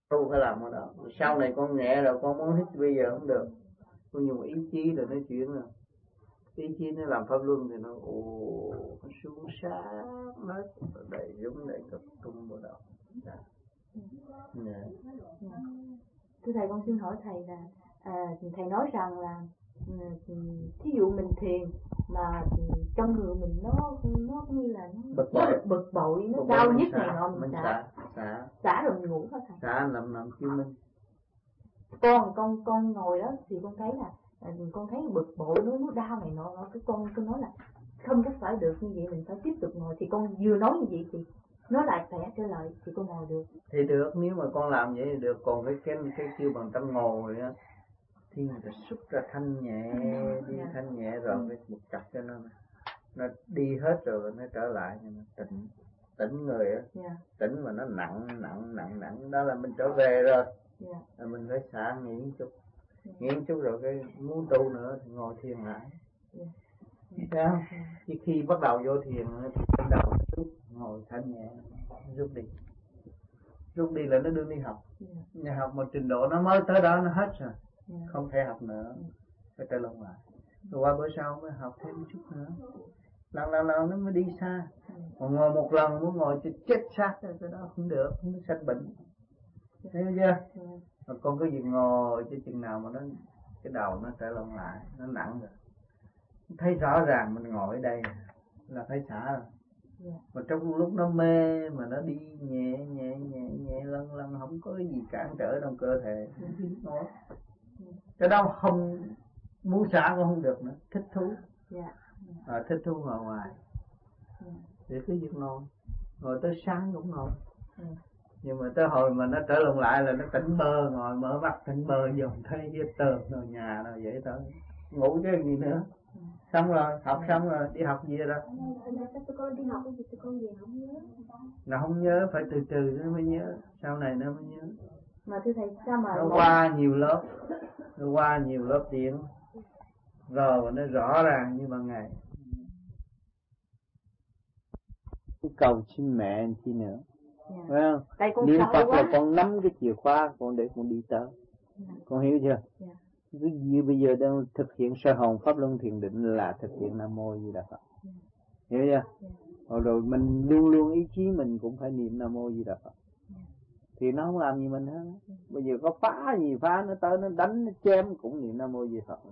tu phải làm ở đó. Sau này con nhẹ rồi con muốn hít bây giờ không được, con dùng ý chí rồi nói chuyện rồi, ý chí nó làm pháp luân thì nó xuống sáng hết, đầy giống đầy tập trung vào đó. Thưa thầy, con xin hỏi thầy là thầy nói rằng là thí dụ mình thiền mà trong người mình nó như là nó bực bội, nó đau nhức này nọ, mình xả rồi mình ngủ hả thầy? Xả nằm chiêu minh. Con ngồi đó thì con thấy là con thấy bực bội, nó đau này nọ, cái con nói là không có phải được như vậy, mình phải tiếp tục ngồi. Thì con vừa nói như vậy thì nó lại khỏe trở lại thì con ngồi được. Thì được, nếu mà con làm vậy thì được. Còn cái kêu bằng trong ngồi á thì người ta xuất ra thanh nhẹ, đi thanh nhẹ rồi cái một chặt cho nó đi hết rồi nó trở lại, nó tỉnh người á, tỉnh mà nó nặng đó là mình trở về rồi. Rồi mình phải xả nghỉ chút rồi cái muốn tu nữa thì ngồi thiền lại. Sao? Chứ khi bắt đầu vô thiền thì bắt đầu ngồi thanh nhẹ, rút đi là nó đưa đi học. Nhà học một trình độ nó mới tới đó nó hết rồi, không thể học nữa, phải trở lại. Rồi qua bữa sau mới học thêm chút nữa, lần nó mới đi xa. Còn ngồi một lần muốn ngồi cho chết xác cái đó không được, không có sanh bệnh. Thấy chưa? Mà con cứ việc ngồi cho chừng nào mà nó cái đầu nó trở lại, nó nặng rồi, thấy rõ ràng mình ngồi ở đây là phải xả rồi. Mà trong lúc nó mê mà nó đi nhẹ lân không có cái gì cản trở trong cơ thể, nó cái đó không muốn xả cũng không được nữa, thích thú. Thích thú ngồi ngoài để cứ việc ngồi tới sáng cũng ngồi. Nhưng mà tới hồi mà nó trở lại là nó tỉnh bơ, ngồi mở mắt tỉnh bơ dòng thấy cái tường rồi nhà rồi vậy thôi, ngủ chứ gì nữa. Xong rồi, học xong rồi, đi học gì rồi? Tụi con đi học thì tụi con về không nhớ. Nó không nhớ, phải từ từ nó mới nhớ, sau này nó mới nhớ. Mà thưa thầy, sao mà nó qua nhiều lớp tiếng rồi nó rõ ràng như ban ngày. Cầu xin mẹ chi nữa, phải không? Niệm Phật là con nắm cái chìa khóa, con để con đi tới. Con hiểu chưa? Cái gì bây giờ đang thực hiện sơ hồn pháp luân thiền định là thực hiện Nam Mô Di Đà Phật. Hiểu chưa? Rồi mình luôn ý chí mình cũng phải niệm Nam Mô Di Đà Phật. Thì nó không làm gì mình hết. Bây giờ có phá gì phá, nó tới nó đánh nó chém cũng niệm Nam Mô Di Đà Phật.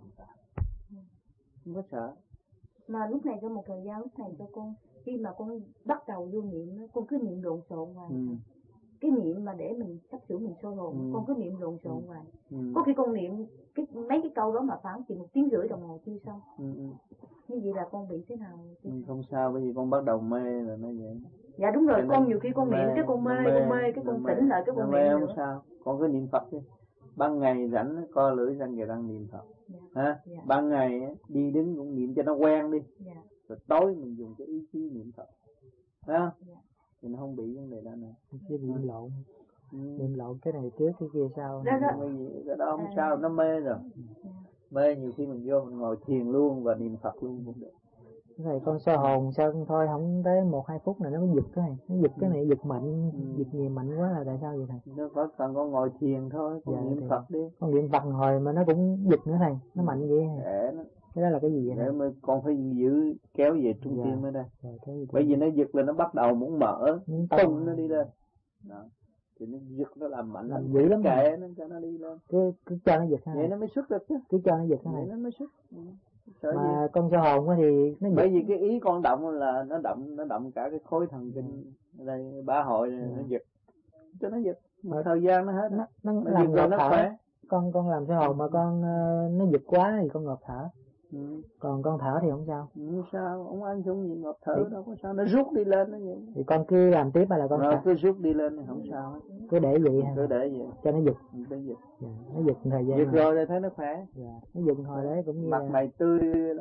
Không có sợ. Mà lúc này trong một thời gian lúc này cho con, khi mà con bắt đầu vô niệm, con cứ niệm lộn xộn hoài. Cái niệm mà để mình sắp sửa mình soi hồn, con cứ niệm lộn xộn hoài. Có khi con niệm mấy cái câu đó mà khoảng chỉ 1 tiếng rưỡi đồng hồ chưa xong. Như vậy là con bị thế nào? Không sao, bởi vì con bắt đầu mê là nó vậy. Dạ đúng rồi, con nhiều khi con niệm cái con mê, cái con tỉnh lại cái con niệm không sao, con cứ niệm Phật đi. Ban ngày rảnh co lưỡi răng kề răng niệm Phật. Ban ngày đi đứng cũng niệm cho nó quen đi. Rồi tối mình dùng cái ý chí niệm Phật. Thấy không? Thì nó không bị vấn đề đó nữa. Cái niệm lộn. Niệm lộn cái này trước cái kia sau. Cái đó không sao, nó mê rồi. Mê nhiều khi mình vô mình ngồi thiền luôn và niệm Phật luôn cũng được. Rồi con soi hồn sao thôi không tới 1-2 phút này nó mới giật cái này, nó giật cái này giật mạnh, giật nhiều mạnh quá là tại sao vậy thầy? Nó có cần con ngồi thiền thôi, con niệm Phật đi. Con niệm Phật hồi mà nó cũng giật nữa thầy, nó mạnh vậy. Cái đó là cái gì vậy? Để mới con phải giữ kéo về trung tim mới đây. Bởi vì nó giật là nó bắt đầu muốn mở, tung nó đi lên. Đó. Thì nó giật nó làm mạnh, làm dữ lắm, kệ nó cho nó đi lên. Cứ cho nó giật ha. Vậy nó mới xuất được chứ. Cứ cho nó giật ha. Vậy nó mới xuất. Sợ mà gì? Con soi hồn thì nó giật. Bởi vì cái ý con động là nó động cả cái khối thần kinh ở đây, bá hội này, nó giật. Cho nó giật. Một thời gian nó hết. Nó làm ngợp thở. Khỏe. Con làm soi hồn mà con nó giật quá thì con ngợp thở. Còn con thở thì không sao. Không sao, không ăn chung gì ngợp thở đâu có sao, nó rút đi lên nó vậy. Thì con cứ làm tiếp hay là con cứ rút đi lên thì không sao hết. Cứ để vậy hả? Cứ để vậy. Cho nó giật. Nó giật. Nó giật thời gian. Giật rồi để thấy nó khỏe. Nó giật hồi đấy cũng như mặt mày tươi lắm.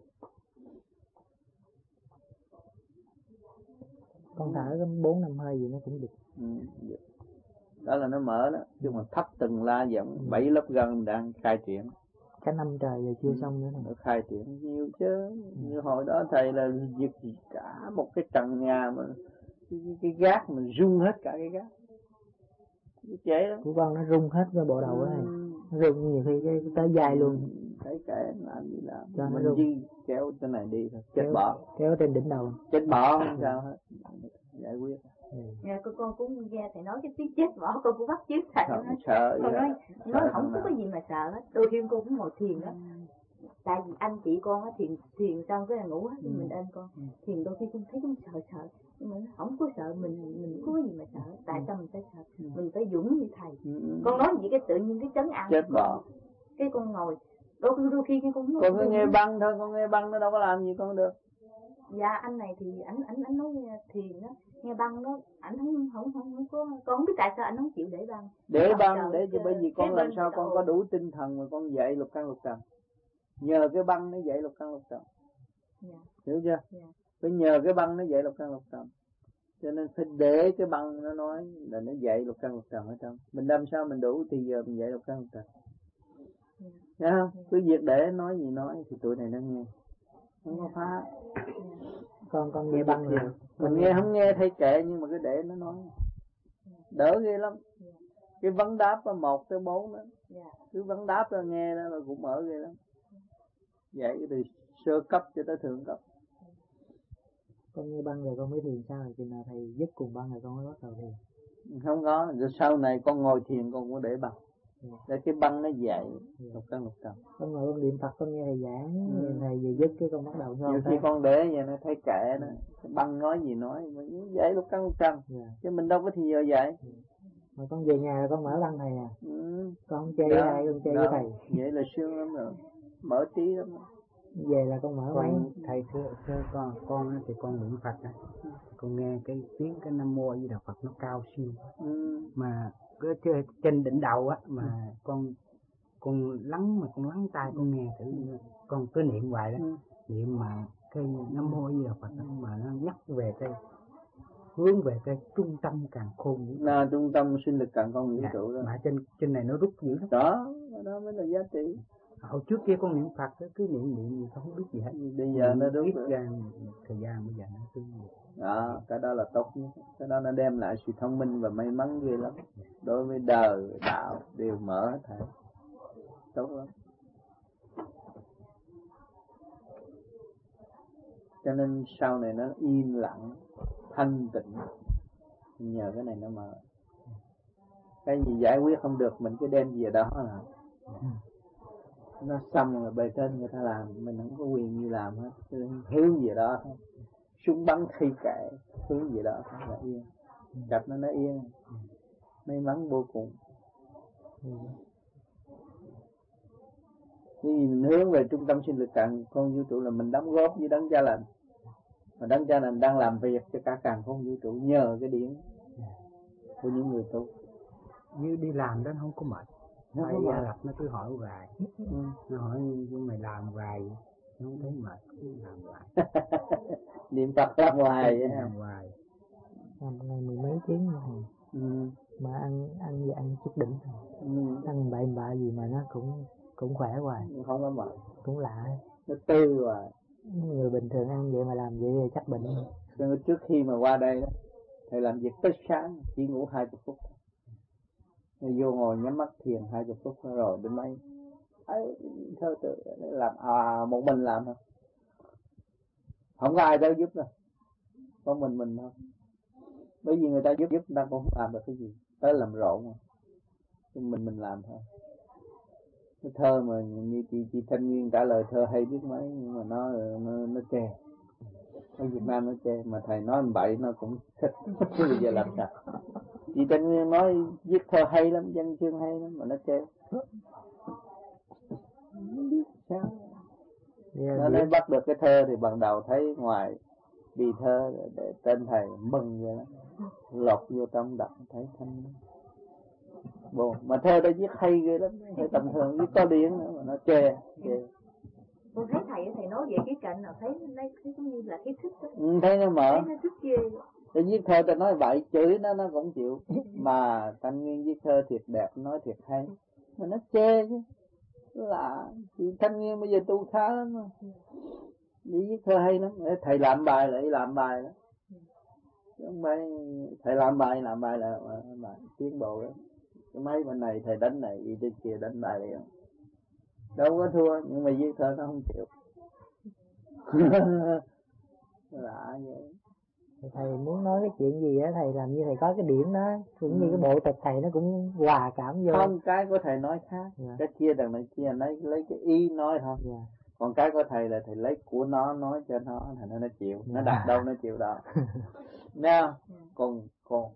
Con thở có 4-5 hơi gì nó cũng giật. Giật. Đó là nó mở đó, chứ mà thấp từng la giọng 7 lớp gân đang khai triển. Cả năm trời rồi chưa xong nữa này. Nó khai triển nhiều chứ. Như hồi đó thầy là giật cả một cái trần nhà mà cái gác mình rung hết cả cái gác. Dễ lắm. Của con nó rung hết cái bộ đầu đó này. Nó rung nhiều khi cái tới dài luôn. Thấy kệ làm gì làm. Cho mình đi kéo cái này đi thôi. Chết bỏ. Kéo trên đỉnh đầu. Chết bỏ không sao hết. Giải quyết. Dạ, con cũng nghe thầy nói cái tiếng chết bỏ, con cũng bắt chước thầy. Không sợ. Con nói không có gì mà sợ hết. Đôi khi con cũng ngồi thiền đó. Tại vì anh chị con á thiền xong cái là ngủ hết, mình ôm con. Thiền đôi khi con thấy cũng sợ. Nhưng mà không có sợ, mình có gì mà sợ. Tại sao mình phải sợ? Mình phải dũng như thầy. Con nói gì cái tự nhiên cái chấn an. Chết bỏ. Cái con ngồi, đôi khi con cứ nghe băng thôi, con nghe băng nó đâu có làm gì con được. Dạ anh này thì anh nói thiền đó, nghe băng đó, anh không có, con không biết tại sao anh không chịu để băng. Để băng để cho, bởi vì con làm sao con có đủ tinh thần mà con dạy lục căn lục trần. Nhờ cái băng nó dạy lục căn lục trần. Hiểu chưa? Phải nhờ cái băng nó dạy lục căn lục trần. Cho nên phải để cái băng nó nói là nó dạy lục căn lục trần ở trong. Mình làm sao mình đủ thì giờ mình dạy lục căn lục trần. Thấy không? Cứ việc để nói gì nói thì tụi này nó nghe. Không có phá. Con nghe băng rồi. Mình nghe không nghe thấy kệ, nhưng mà cứ để nó nói. Đỡ ghê lắm. Cái vấn đáp 1 tới 4 đó. Cứ vấn đáp ra nghe đó là cũng mở ghê lắm. Dạy từ sơ cấp cho tới thượng cấp. Con nghe băng rồi con mới thiền sao? Chừng nào thầy dứt cùng băng rồi con mới bắt đầu thiền. Không có, rồi sau này con ngồi thiền con cũng để băng. Để cái băng nó dạy lục căn lục trần. Con ngồi con niệm Phật con nghe thầy giảng, thầy vừa dứt cái con bắt đầu nhiều khi con để vậy nó thấy kệ đó, băng nói gì nói, mình dạy lục căn lục trần, chứ mình đâu có thì giờ dạy. Mà con về nhà rồi con mở băng thầy à? Con không chơi với ai, con chơi với thầy. Vậy là sướng lắm rồi, mở trí lắm rồi. Về là con mở máy. Thầy thưa con thì con niệm Phật á, con nghe cái tiếng cái Nam Mô A Di Đà Phật nó cao siêu, mà cái trên đỉnh đầu á, mà con lắng tai con nghe thử, con cứ niệm hoài đó, niệm mà cái Nam Mô A Di Đà Phật đó, mà nó nhắc về cái hướng về cái trung tâm càng khôn, là trung tâm sinh lực càng con vũ trụ đó, mà trên này nó rút dữ lắm. Đó mới là giá trị. Hồi trước kia con niệm Phật cứ niệm gì không biết gì hết, bây giờ nó rút ra thời gian, bây giờ nó cứ đó, cái đó là tốt nhất. Cái đó nó đem lại sự thông minh và may mắn ghê lắm. Đối với đời, đạo đều mở hết thảy. Tốt lắm. Cho nên sau này nó im lặng, thanh tịnh. Nhờ cái này nó mở. Cái gì giải quyết không được mình cứ đem về đó là nó xong rồi bề trên người ta làm, mình không có quyền gì làm hết. Hướng về đó, súng bắn khi kệ, hướng về đó là yên. Gặp nó yên, may mắn vô cùng. Vì mình hướng về trung tâm sinh lực cạn con vũ trụ là mình đóng góp với đấng cha lành, mà đấng cha lành đang làm việc cho cả càn khôn vũ trụ nhờ cái điển của những người tu. Như đi làm đó không có mệt. Thầy Gia Lập nó cứ hỏi hoài, nó hỏi mày làm hoài nó không thấy mệt, cứ làm hoài. Niệm Phật làm hoài vậy làm hoài. Làm ngày 10 mấy tiếng thôi. Mà ăn chút đỉnh thôi. Ăn bậy gì mà nó cũng khỏe hoài. Không có mệt. Cũng lạ. Nó tư hoài. Người bình thường ăn vậy mà làm vậy thì chắc bệnh. Nên trước khi mà qua đây đó, thầy làm việc tới sáng, chỉ ngủ 20 phút. Vô ngồi nhắm mắt thiền 20 phút rồi đến mấy ấy thơ tự làm một mình làm thôi, không có ai tới giúp đâu, có mình thôi. Bởi vì người ta giúp người ta cũng không làm được cái gì, tới làm rộn mà. Mình làm thôi. Cái thơ mà như chị Thanh Nguyên trả lời thơ hay biết mấy, nhưng mà nó chê. Ở Việt Nam nó chê, mà thầy nói bậy nó cũng thích. Chứ bây giờ làm sao? Chị Thanh Nguyên nói viết thơ hay lắm, văn chương hay lắm, mà nó chê. Không biết sao. Nó nói bắt được cái thơ thì ban đầu thấy ngoài bì thơ để tên thầy mừng vậy đó, lọt vô trong đọc thấy thanh buồn. Mà thơ đã viết hay ghê lắm, thầy tầm thường viết có điển nữa mà nó chê. Con thấy thầy nói vậy cái cạnh nào thấy giống như là cái thích đó. Thấy nó mở. Thấy nó thích ghê. Để viết thơ ta nói vậy, chửi nó cũng chịu. Mà Thanh Nguyên viết thơ thiệt đẹp, nói thiệt hay. Mà nó chê chứ. Là chị Thanh Nguyên bây giờ tu khá lắm mà. Đi viết thơ hay lắm. Thầy làm bài lại làm bài đó. Không phải thầy làm bài là tiến bộ đó. cái máy bên này thầy đánh này, bên kia đánh này đâu có thua, nhưng mà viết thơ nó không chịu. Lạ vậy. Thầy muốn nói cái chuyện gì á, thầy làm như thầy có cái điểm đó, cũng như cái bộ tịch thầy nó cũng hòa cảm vô. Không, cái của thầy nói khác, cái kia đằng này kia lấy cái ý nói thôi. Còn cái của thầy là thầy lấy của nó nói cho nó, thành nó chịu, nó đặt đâu nó chịu đó. Nghe không?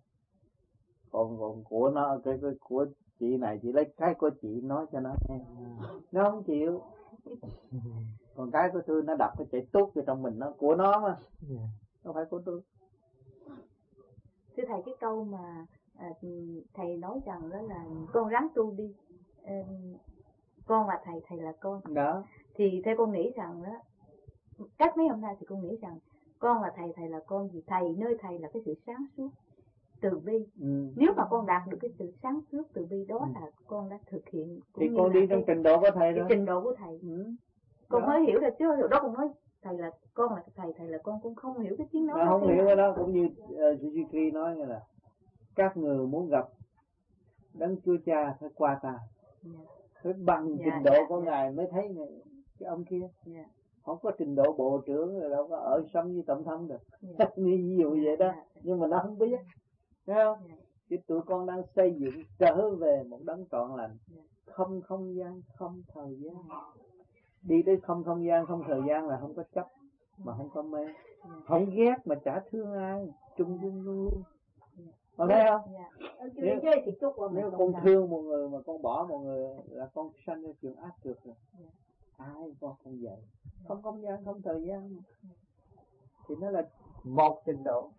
Còn của nó, cái của chị này chị lấy cái của chị nói cho nó nghe, nó không chịu. Còn cái của tôi nó đập cái chạy tốt vào trong mình, nó của nó mà, không phải của tôi. Thưa thầy, cái câu mà thầy nói rằng đó là con ráng tu đi, con là thầy, thầy là con đó, thì theo con nghĩ rằng đó, cách mấy hôm nay thì con nghĩ rằng con là thầy, thầy là con, vì thầy, nơi thầy là cái sự sáng suốt từ bi. Nếu mà con đạt được cái sự sáng suốt từ bi đó là con đã thực hiện, thì con đi trong trình độ của thầy đó, trình độ của thầy. Con mới hiểu được chứ, rồi đó con nói thầy là con, là thầy, thầy là con, cũng không hiểu cái tiếng nói. Không hiểu cái đó, cũng như Suzuki nói như là các người muốn gặp Đấng Chúa Cha phải qua ta, phải bằng trình độ của ngài mới thấy cái ông kia. Không có trình độ bộ trưởng rồi đâu có ở sống với tổng thống được. Ví dụ vậy đó, nhưng mà nó không biết, thấy không? Chứ tụi con đang xây dựng trở về một đấng trọn lành, không không gian, không thời gian. Đi tới không không gian, không thời gian là không có chấp mà không có mê, không ghét mà chả thương ai, chung chung luôn. Con thấy không? Nếu con thương một người mà con bỏ một người là con sanh ra chuyện ác được rồi. Ai con không vậy? Không không gian, không thời gian thì nó là một trình độ.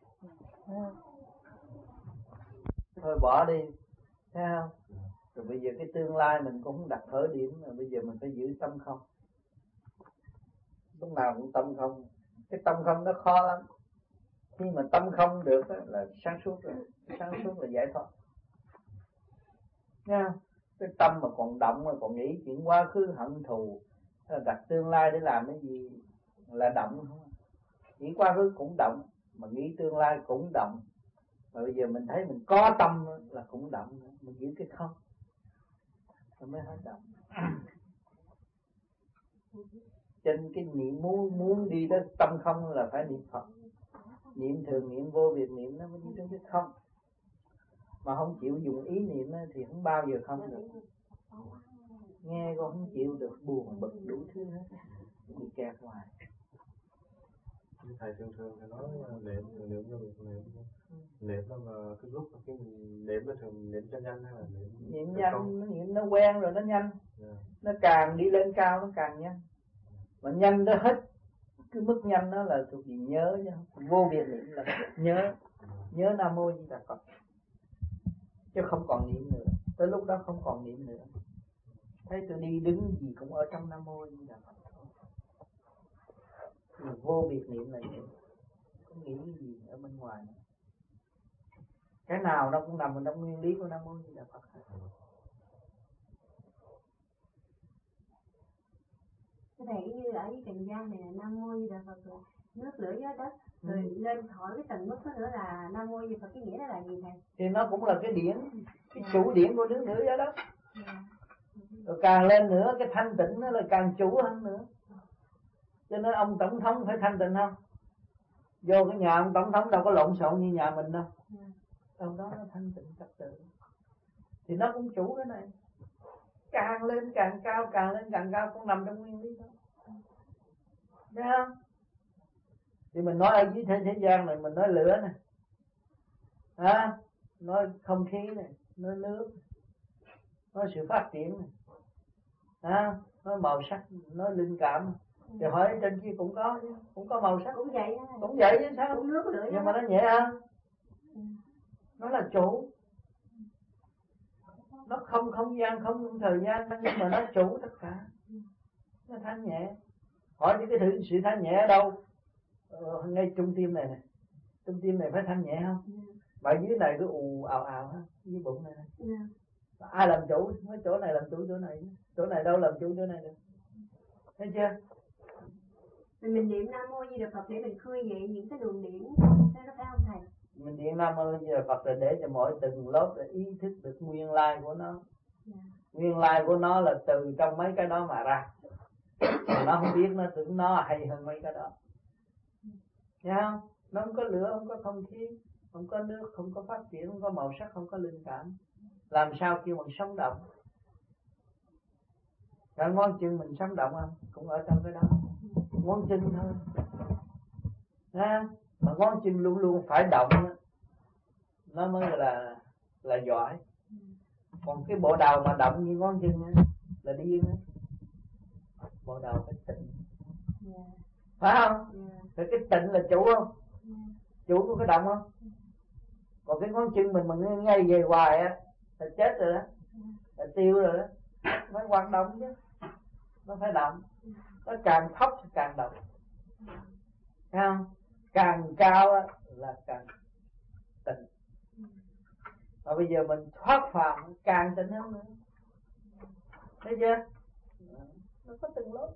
Thôi bỏ đi, thấy không? Rồi bây giờ cái tương lai mình cũng không đặt khởi điểm, mà bây giờ mình phải giữ tâm không. Lúc nào cũng tâm không. Cái tâm không nó khó lắm. Khi mà tâm không được là sáng suốt rồi. Sáng suốt là giải thoát. Nghe không? Cái tâm mà còn động, mà còn nghĩ chuyện quá khứ hận thù, đặt tương lai để làm cái gì là động không? Nghĩ quá khứ cũng động, mà nghĩ tương lai cũng động. Mà bây giờ mình thấy mình có tâm là cũng động, mình giữ cái không rồi mới hết động. Trên cái niệm muốn đi tới tâm không là phải niệm Phật, niệm thường, niệm vô biệt niệm, nó mới đi tới cái không. Mà không chịu dùng ý niệm thì không bao giờ không được. Nghe con không chịu được, buồn bực đủ thứ hết, bị kẹt ngoài. Thầy thường thì nói niệm cho việc niệm đó, mà cái lúc cái mình niệm nó thường niệm cho nhanh hay là niệm nhanh, nó quen rồi nó nhanh. Nó càng đi lên cao nó càng nhanh. Mà nhanh đó hết cái mức nhanh đó là thuộc về nhớ chứ không. Vô biệt niệm là nhớ Nam Mô Di Đà Phật, chứ không còn niệm nữa. Tới lúc đó không còn niệm nữa. Thấy tôi đi đứng gì cũng ở trong Nam Mô Di Đà Phật. Mà vô biệt niệm là vậy, không nghĩ cái gì ở bên ngoài nữa. Cái nào nó cũng nằm trong nguyên lý của Nam Mô Di Đà Phật. Cái này như ở cái Trần gian này là Nam Mô Di Đà Phật rồi, nước lửa gió đất, rồi lên hỏi cái tầng mức đó nữa là Nam Mô Di Đà Phật, cái nghĩa đó là gì thầy? Thì nó cũng là cái điển, cái chủ điển của nước lửa gió đất. Rồi càng lên nữa cái thanh tịnh nó là càng chủ hơn nữa. Cho nên ông tổng thống phải thanh tịnh không? Vô cái nhà ông tổng thống đâu có lộn xộn như nhà mình đâu. Trong đó nó thanh tịnh trật tự. Thì nó cũng chủ cái này. Càng lên càng cao, càng lên càng cao, cũng nằm trong nguyên lý đó. Thấy không? Thì mình nói ở dưới thế gian này, mình nói lửa này, nói không khí này, nói nước, nói sự phát triển này, nói màu sắc, nói linh cảm. Thì hỏi trên kia cũng có chứ, cũng có màu sắc, Cũng vậy đó. Cũng vậy chứ sao? Cũng nước lửa. Nhưng mà nó nhẹ hơn. Nó là chủ. Nó không không gian, không thời gian, nhưng mà nó chủ tất cả. Nó thanh nhẹ. Hỏi những cái sự thanh nhẹ ở đâu? Ngay trung tim này nè. Trung tim này phải thanh nhẹ không? Mà dưới này cứ ù ào ào ha, dưới bụng này nè. Ai làm chủ? Mấy chỗ này làm chủ chỗ này. Chỗ này đâu làm chủ chỗ này được. Thấy chưa? Mình niệm Nam Mô Di Đà Phật để mình khơi dậy những cái luồng điển, đó nó phải không thầy? Mình niệm Nam Mô Di Đà Phật là để cho mỗi từng lớp để ý thức được nguyên lai của nó. Nguyên lai của nó là từ trong mấy cái đó mà ra. Mà nó không biết, nó tưởng nó hay hơn mấy cái đó. Thấy không? Nó không có lửa, không có không khí, không có nước, không có phát triển, không có màu sắc, không có linh cảm. Làm sao kêu bằng sống động? Cả ngón chân mình sống động không? Cũng ở trong cái đó. Ngón chân thôi. Mà ngón chân luôn luôn phải động đó, nó mới là giỏi. Còn cái bộ đầu mà động như ngón chân đó, là điên đó. Bộ đầu phải tịnh. Phải không? Thì cái tịnh là chủ không? Chủ của cái động không? Còn cái ngón chân mình mà ngay về hoài á là chết rồi đó, là tiêu rồi đó. Nó hoạt động chứ, nó phải động. Nó càng thấp thì càng động. Thấy không? Càng cao á là càng tịnh. Và bây giờ mình thoát phàm càng tịnh hơn nữa. Thấy chưa? Nó có từng lớp.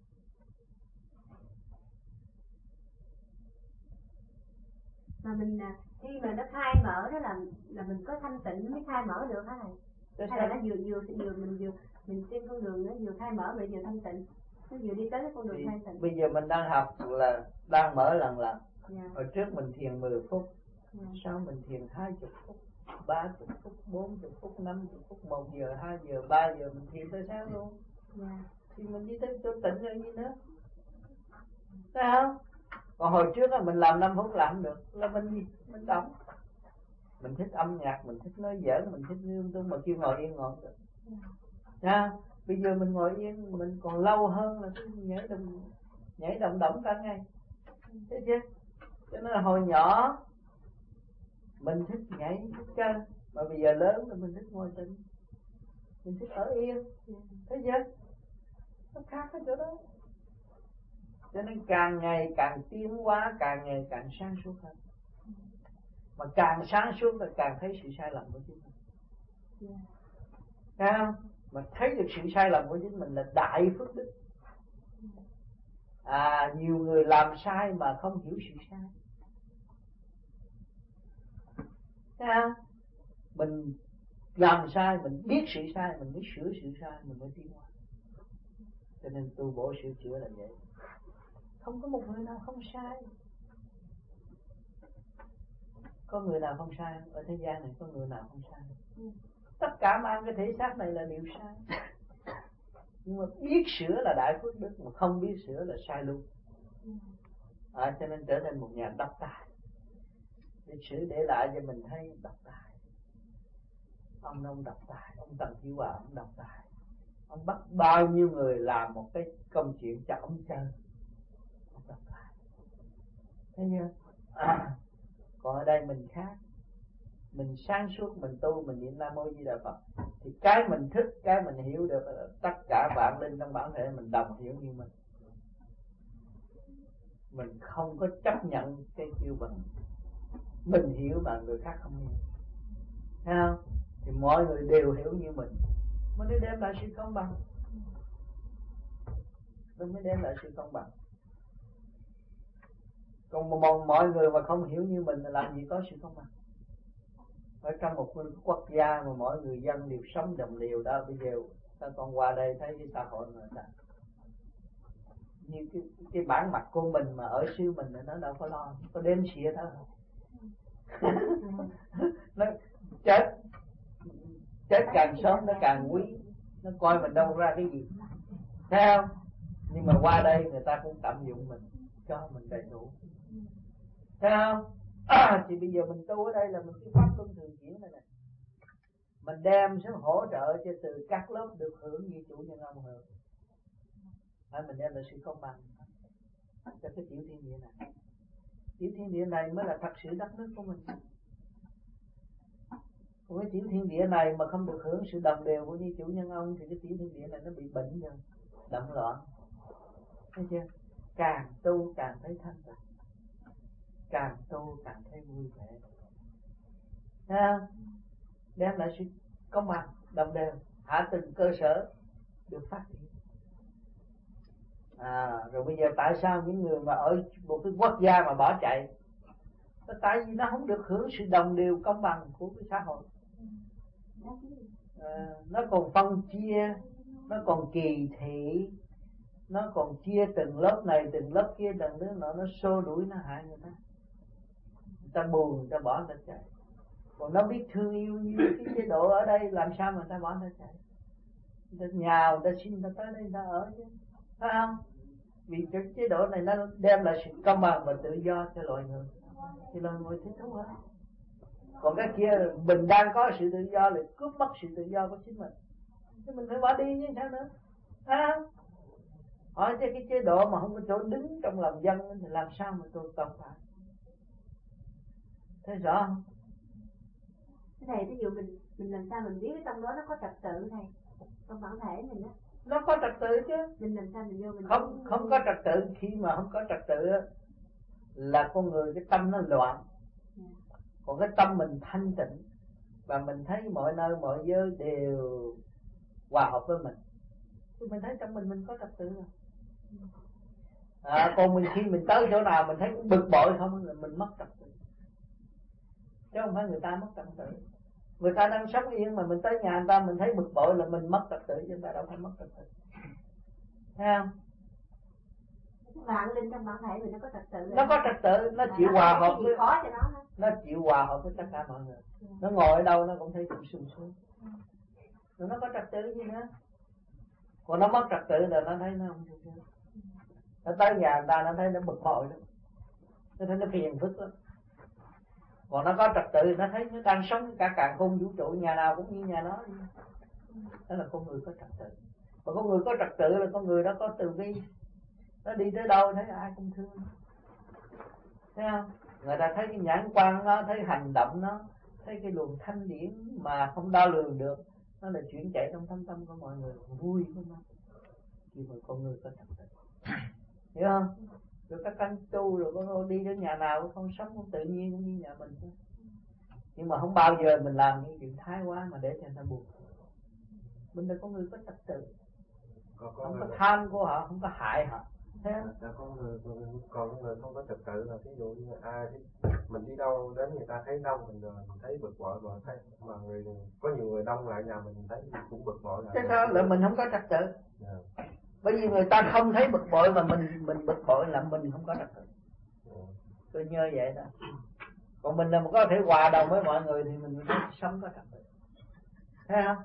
Mà mình khi mà nó khai mở đó là mình có thanh tịnh mới khai mở được hả thầy? Hay là nó mình trên con đường nó vừa khai mở rồi vừa thanh tịnh, nó vừa đi tới cái con đường thanh tịnh. Bây giờ mình đang học là đang mở lần. Hồi trước mình thiền 10 phút, sau mình thiền 20 phút, 30 phút, 40 phút, 50 phút, 1 giờ, 2 giờ, 3 giờ mình thiền tới sáng luôn. Thì mình đi tới chỗ tịnh rồi gì nữa. Thấy không? Còn hồi trước là mình làm 5 phút làm không được, là mình đóng. Mình thích âm nhạc, mình thích nói giỡn, mình thích lung tung mà kêu ngồi yên ngồi được. Nha, bây giờ mình ngồi yên mình còn lâu hơn là nhảy động cả ngày. Thấy chưa? Cho nên là hồi nhỏ mình thích nhảy, thích chơi, mà bây giờ lớn rồi mình thích ngồi tĩnh, mình thích ở yên. Thấy chưa? Nó khác ở chỗ đó. Cho nên càng ngày càng tiến hóa, càng ngày càng sáng suốt hơn. Mà càng sáng suốt là càng thấy sự sai lầm của chính mình. Thấy không? Mà thấy được sự sai lầm của chính mình là đại phước đức. Nhiều người làm sai mà không hiểu sự sai. Thấy không? Mình làm sai, mình biết sự sai, mình mới sửa sự sai, mình mới tiến hóa. Cho nên tu bổ sửa chữa là vậy. Không có một người nào không sai. Có người nào không sai không? Ở thế gian này có người nào không sai không? Tất cả mang cái thể xác này là đều sai. Nhưng mà biết sửa là đại phước đức, mà không biết sửa là sai luôn. Cho nên trở thành một nhà độc tài. Lịch sử để lại cho mình thấy độc tài. Ông độc tài, ông Tần Chí Hòa ông độc tài. Ông bắt bao nhiêu người làm một cái công chuyện cho ông chơi. Ông độc tài. Thấy chưa? Còn ở đây mình khác. Mình sáng suốt, mình tu, mình niệm Nam Mô Di Đà Phật, thì cái mình thích, cái mình hiểu được là tất cả vạn linh trong bản thể mình đồng hiểu như mình. Mình không có chấp nhận cái kêu bằng mình hiểu mà người khác không hiểu. Thấy không? Thì mọi người đều hiểu như mình, mới nó đem lại sự công bằng. Nó mới đem lại sự công bằng. Còn mọi người mà không hiểu như mình là làm gì có sự công bằng. Ở trong một quốc gia mà mọi người dân đều sống đồng đều đó, bây giờ ta còn qua đây thấy cái xã hội người ta như cái bản mặt của mình mà ở xứ mình nó đâu có lo, có đếm xỉa thôi. Nó chết càng sớm nó càng quý, nó coi mình đâu ra cái gì. Thấy không? Nhưng mà qua đây người ta cũng tận dụng mình, cho mình đầy đủ. Thấy không? Thì bây giờ mình tu ở đây là mình cái pháp luân thường chuyển này nè, mình đem xuống hỗ trợ cho từ các lớp được hưởng như chủ nhân ông hưởng. Mình đem lại sự công bằng cho cái tiểu thiên địa này. Tiểu thiên địa này mới là thật sự đất nước của mình. Còn cái tiểu thiên địa này mà không được hưởng sự đồng đều của như chủ nhân ông thì cái tiểu thiên địa này nó bị bệnh rồi, động loạn. Thấy chưa? Càng tu càng thấy thanh tịnh, càng tu càng thấy vui vẻ. Thấy không? Đem lại sự công bằng, đồng đều, hạ tầng cơ sở được phát triển. Rồi bây giờ tại sao những người mà ở một cái quốc gia mà bỏ chạy, Tại vì nó không được hưởng sự đồng đều công bằng của cái xã hội. Nó còn phân chia, nó còn kỳ thị, nó còn chia từng lớp này từng lớp kia, từng đứa nọ, nó xô đuổi, nó hại người ta. Người ta buồn, người ta bỏ người ta chạy. Còn nó biết thương yêu như cái chế độ ở đây, làm sao mà người ta bỏ người ta chạy? Người ta nhào, người ta xin, người ta tới đây người ta ở chứ, phải không? Vì cái chế độ này nó đem lại sự công bằng và tự do cho loài người, thì loài người thích thú hơn. Còn cái kia mình đang có sự tự do lại cướp mất sự tự do của chính mình, thì mình phải bỏ đi chứ sao nữa, phải không? Hỏi cho cái chế độ mà không có chỗ đứng trong lòng dân thì làm sao mà tôi tồn tại? Thấy rõ không? Thầy, ví dụ mình làm sao mình biết cái trong đó nó có trật tự thầy, trong bản thể mình đó. Nó có trật tự chứ. Mình làm sao mình vô mình không có trật tự. Khi mà không có trật tự là con người cái tâm nó loạn. Còn cái tâm mình thanh tịnh và mình thấy mọi nơi mọi giới đều hòa hợp với mình, thì mình thấy trong mình có trật tự rồi. Còn khi mình tới chỗ nào mình thấy cũng bực bội không là mình mất trật tự, chứ không phải người ta mất trật tự. Người ta đang sống yên mà mình tới nhà người ta mình thấy bực bội là mình mất trật tự, chứ người ta đâu phải mất trật tự. Thấy không? Vạn linh trong bản thể mình nó có trật tự. Nó có trật tự, nó chịu hòa hợp với khó cho nó chịu hòa hợp với tất cả mọi người. Nó ngồi ở đâu nó cũng thấy cũng sung sướng. Rồi nó có trật tự gì nữa. Còn nó mất trật tự là nó thấy nó không sung sướng. Nó tới nhà người ta nó thấy nó bực bội lắm, nó thấy nó phiền phức lắm. Còn nó có trật tự nó thấy nó đang sống cả càn khôn vũ trụ, nhà nào cũng như nhà nó. Đó là con người có trật tự. Và con người có trật tự là con người đó có từ bi. Nó đi tới đâu thấy ai cũng thương. Thấy không? Người ta thấy cái nhãn quan nó, thấy hành động nó, thấy cái luồng thanh điển mà không đo lường được, nó là chuyển chạy trong thâm tâm của mọi người, vui của nó. Khi mà con người có trật tự, hiểu không? Rồi các căn tu rồi con đi đến nhà nào con sống cũng tự nhiên cũng như nhà mình thôi. Nhưng mà không bao giờ mình làm những chuyện thái quá mà để cho người ta buồn. Mình là con người có trật tự, không có tham của họ, không có hại họ. Còn người không có trật tự là ví dụ như ai mình đi đâu đến người ta thấy đông mình thấy bực bội, mà thấy mà có nhiều người đông lại nhà mình thấy cũng bực bội lại. Thế sao là mình không có trật tự? Bởi vì người ta không thấy bực bội mà mình bực bội là mình không có trật tự. Tôi nhớ vậy đó. Còn mình là có thể hòa đồng với mọi người thì mình sống có trật tự. Thấy không?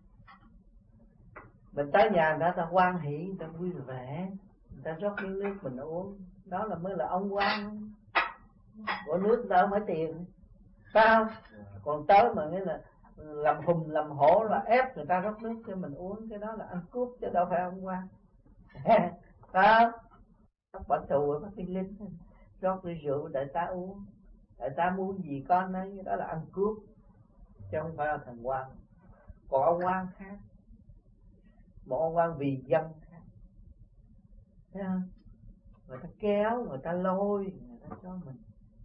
Mình tới nhà người ta hoan hỷ, người ta vui vẻ, người ta rót miếng nước mình uống, đó là mới là ông quan. Của nước đâu phải tiền, phải không? Còn tới mà nghĩa là làm hùng làm hổ là ép người ta rót nước cho mình uống, cái đó là ăn cướp chứ đâu phải ông quan. Phải không? Bọn tù bắt đi lính rót ly rượu để ta uống, để ta muốn gì con ấy, đó là ăn cướp chứ không phải là thằng quan. Còn ông quan khác, một ông quan vì dân khác. Thấy không? Người ta kéo, người ta lôi, người ta cho mình,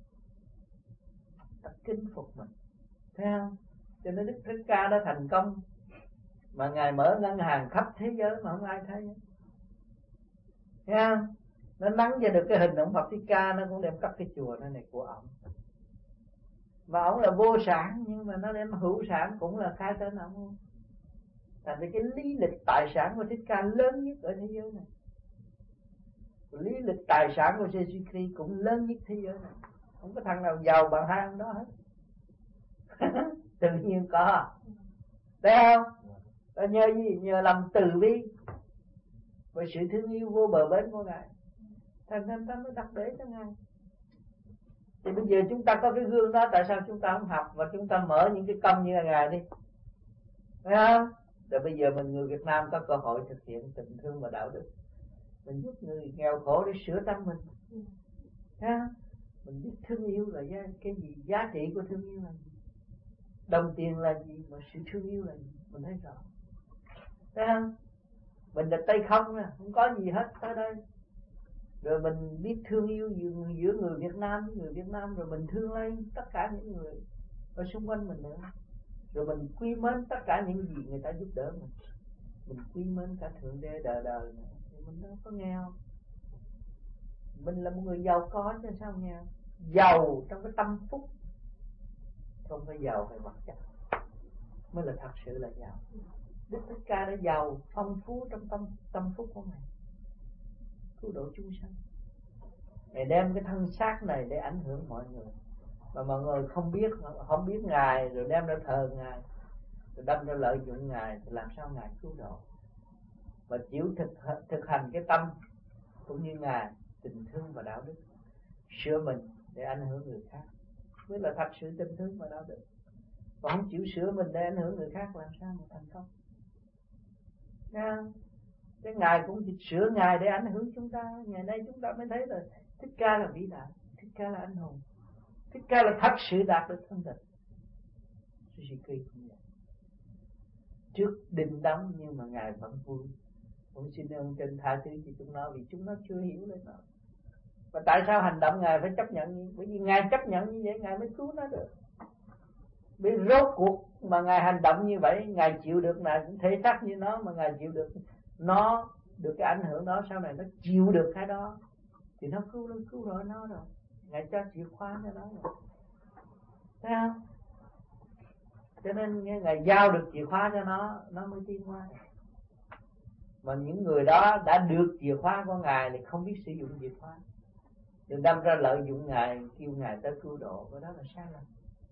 ta kính phục mình. Thấy không? Cho nên Đức Thích Ca đã thành công mà Ngài mở ngân hàng khắp thế giới mà không ai thấy. Thấy không? Nó nắng ra được cái hình ông Phật Thích Ca, nó cũng đem cất cái chùa này của ông. Mà ông là vô sản nhưng mà nó đem hữu sản cũng là khai tên ông. Thành ra cái lý lịch tài sản của Thích Ca lớn nhất ở thế giới này. Lý lịch tài sản của Jesus Christ cũng lớn nhất thế giới này. Không có thằng nào giàu bằng hai ông đó hết. Tự nhiên có. Thấy không? Và nhờ gì? Nhờ lòng từ bi và sự thương yêu vô bờ bến của Ngài. Thành ra mới đặt để cho Ngài. Thì bây giờ chúng ta có cái gương đó, tại sao chúng ta không học và chúng ta mở những cái công như Ngài đi? Thấy không? Rồi bây giờ mình người Việt Nam có cơ hội thực hiện tình thương và đạo đức. Mình giúp người nghèo khổ để sửa tâm mình. Thấy không? Mình biết thương yêu là cái gì, giá trị của thương yêu là gì, đồng tiền là gì, mà sự thương yêu là gì, mình thấy rõ. Thấy không? Mình là tay không nè, không có gì hết tới đây. Rồi mình biết thương yêu giữa người Việt Nam với người Việt Nam, rồi mình thương lấy tất cả những người ở xung quanh mình nữa. Rồi mình quý mến tất cả những gì người ta giúp đỡ mình. Mình quý mến cả Thượng Đế đời đời nữa. Thì mình đâu có nghèo. Mình là một người giàu có chứ sao nghèo. giàu trong cái tâm phúc, không phải giàu về vật chất mới là thật sự là giàu. Đức Thích Ca đã giàu phong phú trong tâm phúc của Ngài, cứu độ chúng sanh. Ngài đem cái thân xác này để ảnh hưởng mọi người, mà mọi người không biết Ngài, rồi đem ra thờ Ngài, rồi đâm ra lợi dụng Ngài, thì làm sao Ngài cứu độ? Và chịu thực hành cái tâm cũng như Ngài, tình thương và đạo đức, sửa mình để ảnh hưởng người khác, mới là thật sự tình thương và đạo đức. Còn không chịu sửa mình để ảnh hưởng người khác, làm sao mà thành công? Cái Ngài cũng sửa Ngài để ảnh hưởng chúng ta. Ngày nay chúng ta mới thấy là Thích Ca là vĩ đại, Thích Ca là anh hùng, Thích Ca là thật sự đạt được thanh tịnh. Suzuki cũng vậy, trước đinh đóng nhưng mà Ngài vẫn vui. Cũng xin ơn trên tha thứ cho chúng nó, vì chúng nó chưa hiểu lên nó. Và tại sao hành động Ngài phải chấp nhận như? Bởi vì Ngài chấp nhận như vậy Ngài mới cứu nó được. Vì rốt cuộc mà Ngài hành động như vậy, Ngài chịu được là cũng thể xác như nó, mà Ngài chịu được nó, được cái ảnh hưởng đó, sau này nó chịu được cái đó thì nó cứu rồi nó rồi. Ngài cho chìa khóa cho nó rồi, thấy không? Cho nên Ngài giao được chìa khóa cho nó mới tiến hóa. Mà những người đó đã được chìa khóa của Ngài thì không biết sử dụng chìa khóa, đừng đâm ra lợi dụng Ngài, kêu Ngài tới cứu độ, cái đó là sai lầm.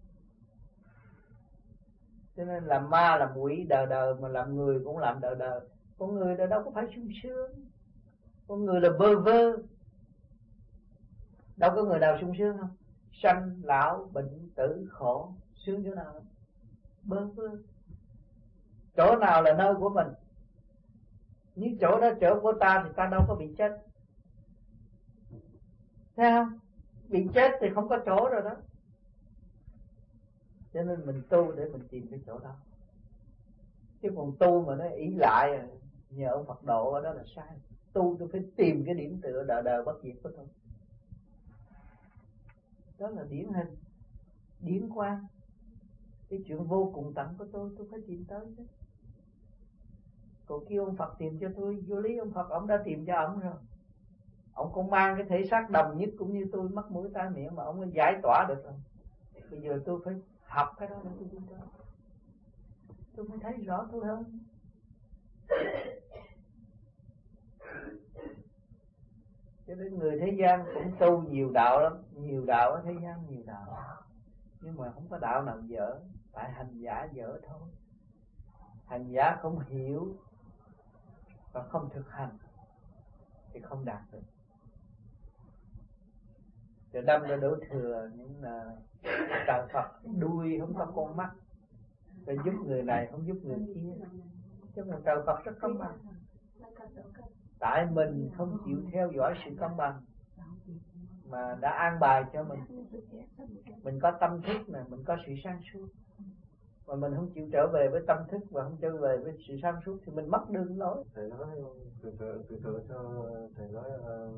Cho nên làm ma làm quỷ đời đời, mà làm người cũng làm đời đời. Con người đâu có phải sung sướng, con người là bơ vơ. Đâu có người nào sung sướng không? Sanh lão bệnh tử khổ, sướng chỗ nào? Bơ vơ. Chỗ nào là nơi của mình? Nếu chỗ đó chỗ của ta thì ta đâu có bị chết, thấy không? Bị chết thì không có chỗ rồi đó. Cho nên mình tu để mình tìm cái chỗ đó. Chứ còn tu mà nó ỷ lại nhờ ông Phật độ ở đó là sai. Tu tôi phải tìm cái điểm tựa đời đời bất diệt của tôi. Đó là điển hình, điển quang. Cái chuyện vô cùng tận của tôi phải tìm tới chứ. Còn kêu ông Phật tìm cho tôi, vô lý ông Phật ông đã tìm cho ông rồi. Ông cũng mang cái thể xác đồng nhất cũng như tôi, mắt mũi tai miệng, mà ông mới giải tỏa được rồi. Bây giờ tôi phải học cái đó để tôi đi tới, tôi mới thấy rõ tôi hơn. Cho nên người thế gian cũng tu nhiều đạo lắm, nhiều đạo ở thế gian nhiều đạo, nhưng mà không có đạo nào dở, tại hành giả dở thôi. Hành giả không hiểu và không thực hành thì không đạt được. Rồi đâm ra đổ thừa những trời Phật đuôi không có con mắt, rồi giúp người này không giúp người kia. Chứ mà trời Phật rất công bằng. Tại mình không chịu theo dõi sự công bằng mà đã an bài cho mình. Mình có tâm thức này, mình có sự sáng suốt, mà mình không chịu trở về với tâm thức và không trở về với sự sáng suốt thì mình mất đường lối. Thầy nói từ từ cho thầy nói